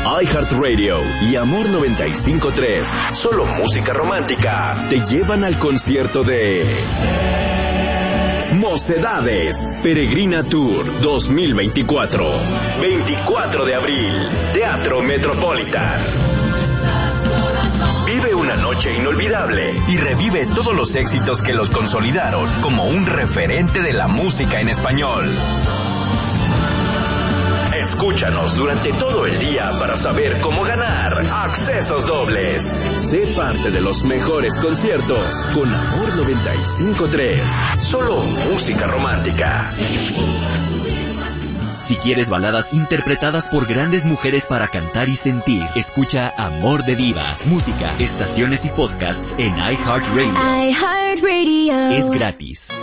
iHeartRadio y Amor 95.3, solo música romántica, te llevan al concierto de Mocedades, Peregrina Tour 2024. 24 de abril, Teatro Metropolitan. Vive una noche inolvidable y revive todos los éxitos que los consolidaron como un referente de la música en español. Escúchanos durante todo el día para saber cómo ganar accesos dobles. Sé parte de los mejores conciertos con Amor 95.3. Solo música romántica. Si quieres baladas interpretadas por grandes mujeres para cantar y sentir, escucha Amor de Divas. Música, estaciones y podcasts en iHeartRadio. iHeartRadio. Es gratis.